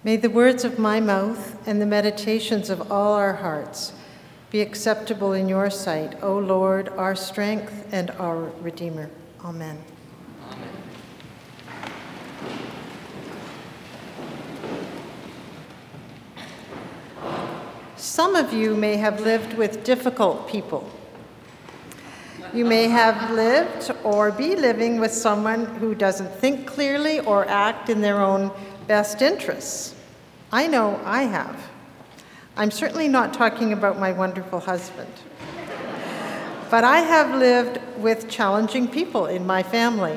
May the words of my mouth and the meditations of all our hearts be acceptable in your sight, O Lord, our strength and our Redeemer. Amen. Some of you may have lived with difficult people. You may have lived or be living with someone who doesn't think clearly or act in their own best interests. I know I have. I'm certainly not talking about my wonderful husband. But I have lived with challenging people in my family.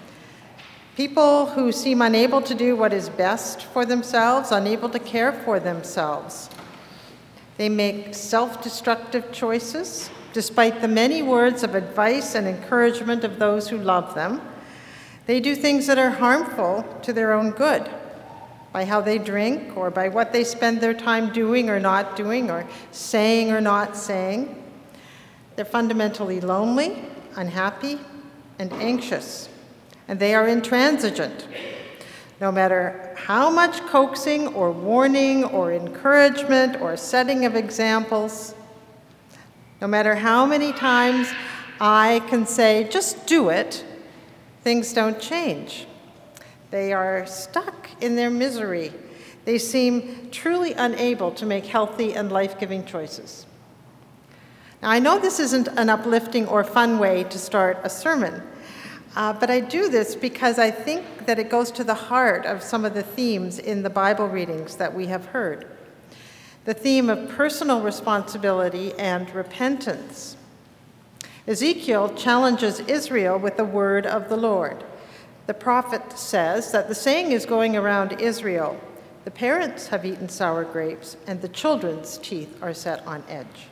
People who seem unable to do what is best for themselves, unable to care for themselves. They make self-destructive choices, despite the many words of advice and encouragement of those who love them. They do things that are harmful to their own good, by how they drink, or by what they spend their time doing or not doing, or saying or not saying. They're fundamentally lonely, unhappy, and anxious, and they are intransigent. No matter how much coaxing or warning or encouragement or setting of examples, no matter how many times I can say, just do it, things don't change. They are stuck in their misery. They seem truly unable to make healthy and life-giving choices. Now, I know this isn't an uplifting or fun way to start a sermon, but I do this because I think that it goes to the heart of some of the themes in the Bible readings that we have heard. The theme of personal responsibility and repentance. Ezekiel challenges Israel with the word of the Lord. The prophet says that the saying is going around Israel, the parents have eaten sour grapes, and the children's teeth are set on edge.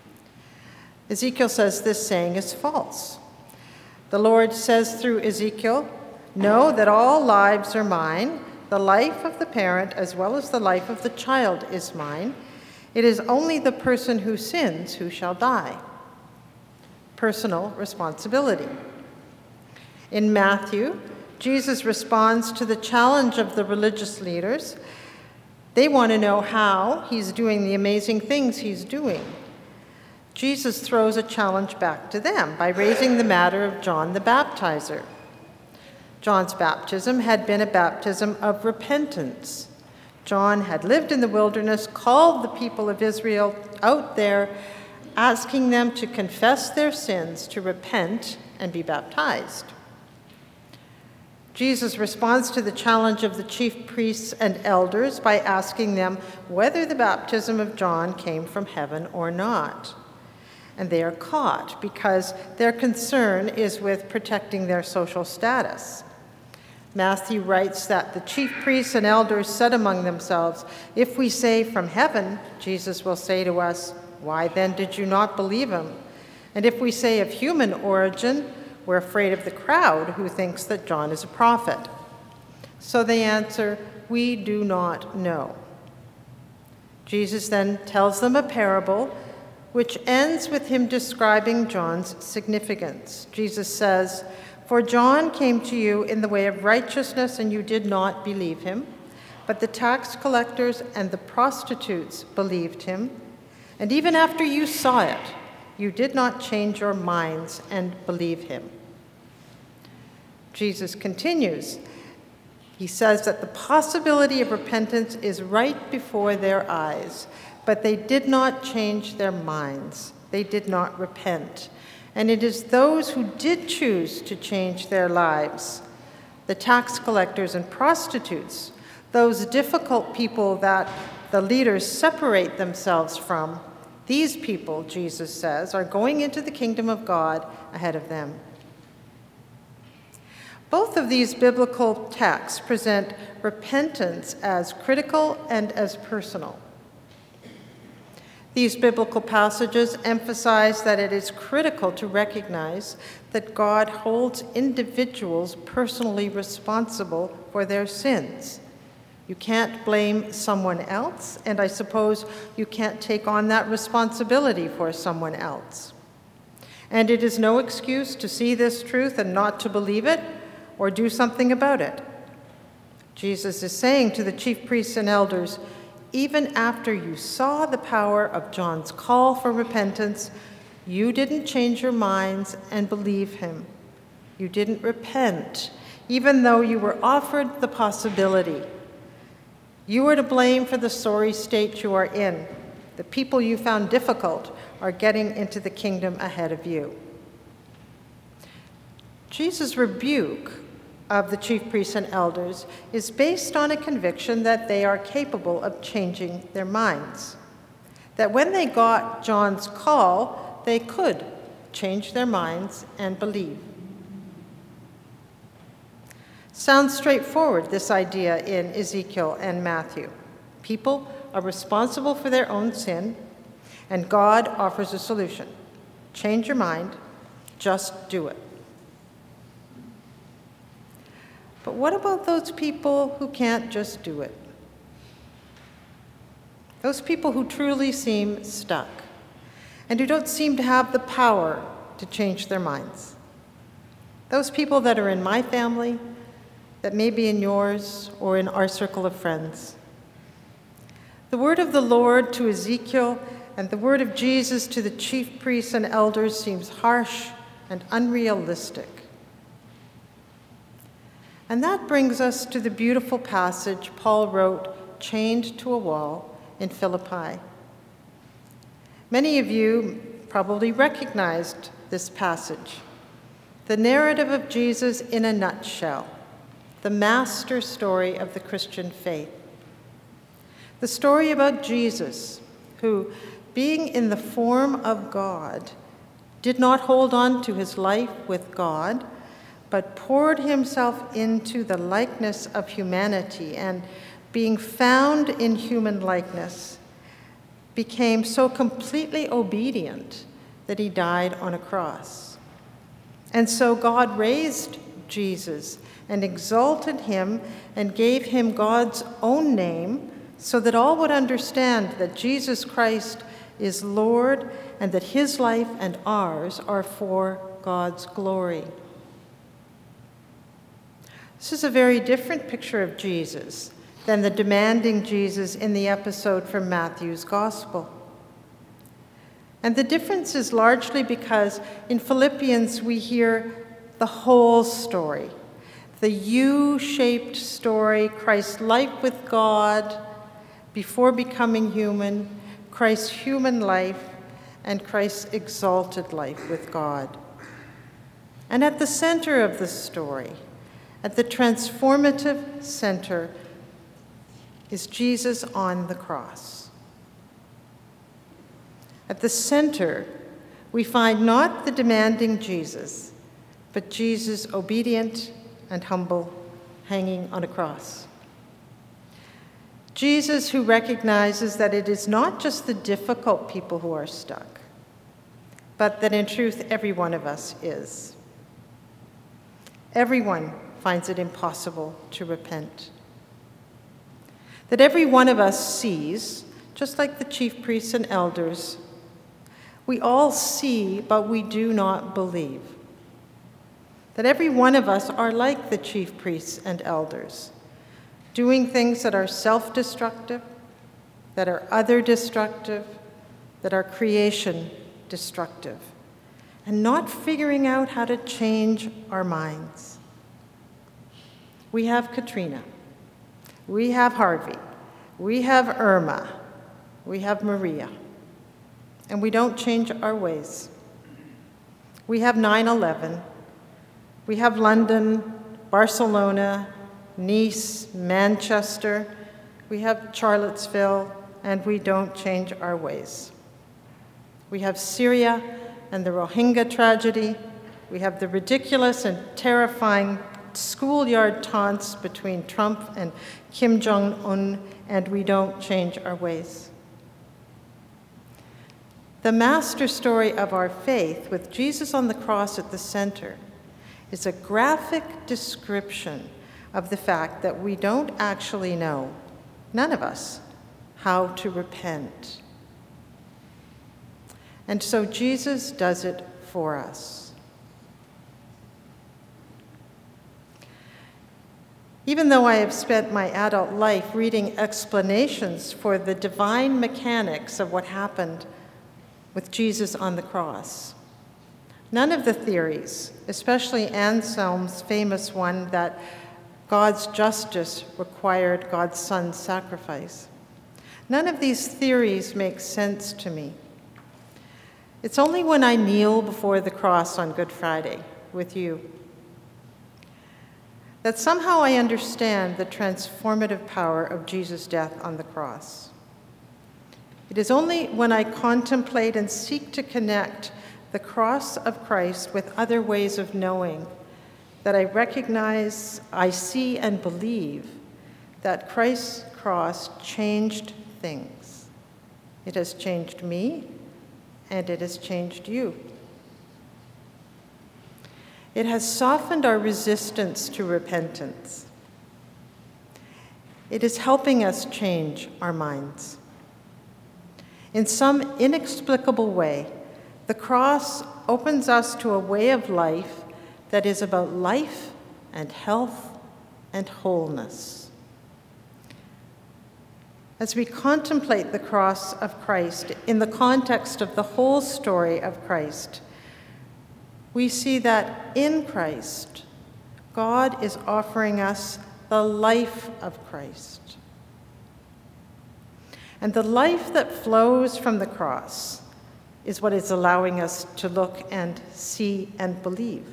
Ezekiel says this saying is false. The Lord says through Ezekiel, know that all lives are mine. The life of the parent as well as the life of the child is mine. It is only the person who sins who shall die. Personal responsibility. In Matthew, Jesus responds to the challenge of the religious leaders. They want to know how he's doing the amazing things he's doing. Jesus throws a challenge back to them by raising the matter of John the Baptizer. John's baptism had been a baptism of repentance. John had lived in the wilderness, called the people of Israel out there, asking them to confess their sins, to repent, and be baptized. Jesus responds to the challenge of the chief priests and elders by asking them whether the baptism of John came from heaven or not. And they are caught because their concern is with protecting their social status. Matthew writes that the chief priests and elders said among themselves, if we say from heaven, Jesus will say to us, why then did you not believe him? And if we say of human origin, we're afraid of the crowd who thinks that John is a prophet. So they answer, we do not know. Jesus then tells them a parable which ends with him describing John's significance. Jesus says, for John came to you in the way of righteousness, and you did not believe him, but the tax collectors and the prostitutes believed him, and even after you saw it, you did not change your minds and believe him. Jesus continues. He says that the possibility of repentance is right before their eyes, but they did not change their minds. They did not repent. And it is those who did choose to change their lives, the tax collectors and prostitutes, those difficult people that the leaders separate themselves from, these people, Jesus says, are going into the kingdom of God ahead of them. Both of these biblical texts present repentance as critical and as personal. These biblical passages emphasize that it is critical to recognize that God holds individuals personally responsible for their sins. You can't blame someone else, and I suppose you can't take on that responsibility for someone else. And it is no excuse to see this truth and not to believe it or do something about it. Jesus is saying to the chief priests and elders, even after you saw the power of John's call for repentance, you didn't change your minds and believe him. You didn't repent, even though you were offered the possibility. You are to blame for the sorry state you are in. The people you found difficult are getting into the kingdom ahead of you. Jesus' rebuke of the chief priests and elders is based on a conviction that they are capable of changing their minds. That when they got John's call, they could change their minds and believe. Sounds straightforward, this idea in Ezekiel and Matthew. People are responsible for their own sin, and God offers a solution. Change your mind, just do it. But what about those people who can't just do it? Those people who truly seem stuck and who don't seem to have the power to change their minds. Those people that are in my family, that may be in yours or in our circle of friends. The word of the Lord to Ezekiel and the word of Jesus to the chief priests and elders seems harsh and unrealistic. And that brings us to the beautiful passage Paul wrote, chained to a wall, in Philippi. Many of you probably recognized this passage, the narrative of Jesus in a nutshell, the master story of the Christian faith. The story about Jesus, who, being in the form of God, did not hold on to his life with God, but poured himself into the likeness of humanity, and being found in human likeness, became so completely obedient that he died on a cross. And so God raised Jesus and exalted him and gave him God's own name, so that all would understand that Jesus Christ is Lord and that his life and ours are for God's glory. This is a very different picture of Jesus than the demanding Jesus in the episode from Matthew's Gospel. And the difference is largely because in Philippians we hear the whole story, the U-shaped story, Christ's life with God before becoming human, Christ's human life, and Christ's exalted life with God. And at the center of the story, at the transformative center, is Jesus on the cross. At the center, we find not the demanding Jesus, but Jesus obedient and humble, hanging on a cross. Jesus who recognizes that it is not just the difficult people who are stuck, but that in truth every one of us is. Everyone finds it impossible to repent. That every one of us sees, just like the chief priests and elders, we all see, but we do not believe. That every one of us are like the chief priests and elders, doing things that are self-destructive, that are other-destructive, that are creation-destructive, and not figuring out how to change our minds. We have Katrina. We have Harvey. We have Irma. We have Maria. And we don't change our ways. We have 9/11. We have London, Barcelona, Nice, Manchester. We have Charlottesville, and we don't change our ways. We have Syria and the Rohingya tragedy. We have the ridiculous and terrifying schoolyard taunts between Trump and Kim Jong-un, and we don't change our ways. The master story of our faith, with Jesus on the cross at the center, is a graphic description of the fact that we don't actually know, none of us, how to repent. And so Jesus does it for us. Even though I have spent my adult life reading explanations for the divine mechanics of what happened with Jesus on the cross, none of the theories, especially Anselm's famous one that God's justice required God's Son's sacrifice, none of these theories make sense to me. It's only when I kneel before the cross on Good Friday with you that somehow I understand the transformative power of Jesus' death on the cross. It is only when I contemplate and seek to connect the cross of Christ with other ways of knowing that I recognize, I see, and believe that Christ's cross changed things. It has changed me, and it has changed you. It has softened our resistance to repentance. It is helping us change our minds. In some inexplicable way, the cross opens us to a way of life that is about life and health and wholeness. As we contemplate the cross of Christ in the context of the whole story of Christ, we see that in Christ, God is offering us the life of Christ. And the life that flows from the cross is what is allowing us to look and see and believe.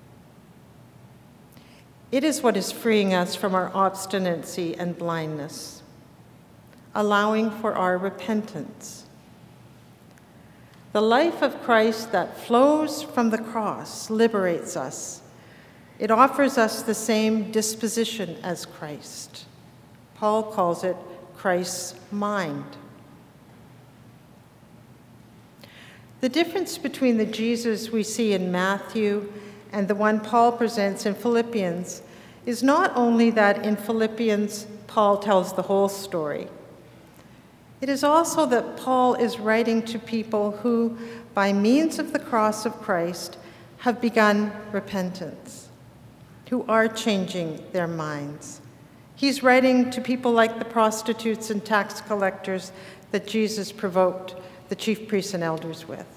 It is what is freeing us from our obstinacy and blindness, allowing for our repentance. The life of Christ that flows from the cross liberates us. It offers us the same disposition as Christ. Paul calls it Christ's mind. The difference between the Jesus we see in Matthew and the one Paul presents in Philippians is not only that in Philippians, Paul tells the whole story. It is also that Paul is writing to people who, by means of the cross of Christ, have begun repentance, who are changing their minds. He's writing to people like the prostitutes and tax collectors that Jesus provoked the chief priests and elders with.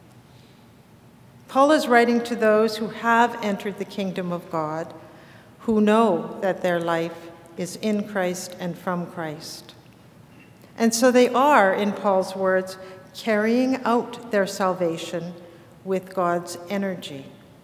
Paul is writing to those who have entered the kingdom of God, who know that their life is in Christ and from Christ. And so they are, in Paul's words, carrying out their salvation with God's energy.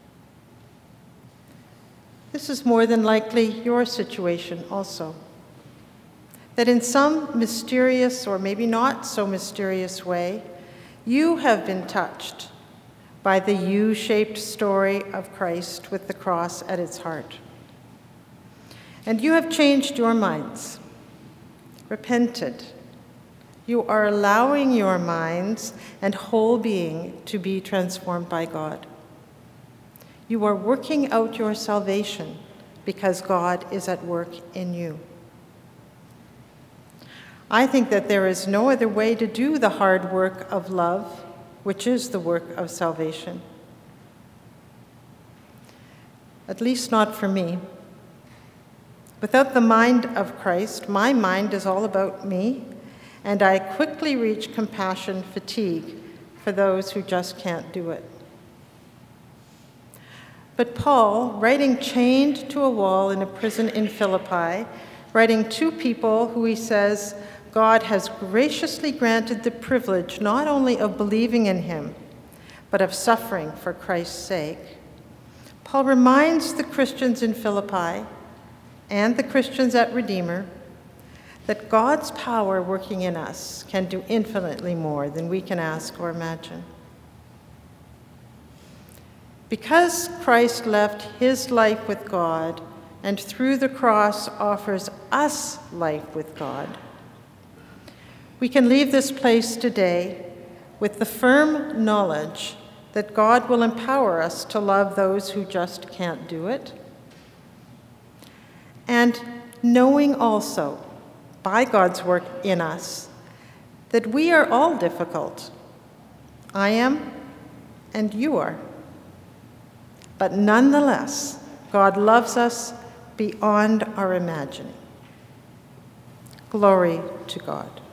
This is more than likely your situation also. That in some mysterious or maybe not so mysterious way, you have been touched by the U-shaped story of Christ with the cross at its heart. And you have changed your minds, repented. You are allowing your minds and whole being to be transformed by God. You are working out your salvation because God is at work in you. I think that there is no other way to do the hard work of love, which is the work of salvation. At least not for me. Without the mind of Christ, my mind is all about me, and I quickly reach compassion fatigue for those who just can't do it. But Paul, writing chained to a wall in a prison in Philippi, writing to people who he says God has graciously granted the privilege not only of believing in him, but of suffering for Christ's sake, Paul reminds the Christians in Philippi and the Christians at Redeemer that God's power working in us can do infinitely more than we can ask or imagine. Because Christ left his life with God and through the cross offers us life with God, we can leave this place today with the firm knowledge that God will empower us to love those who just can't do it, and knowing also, by God's work in us, that we are all difficult. I am, and you are. But nonetheless, God loves us beyond our imagining. Glory to God.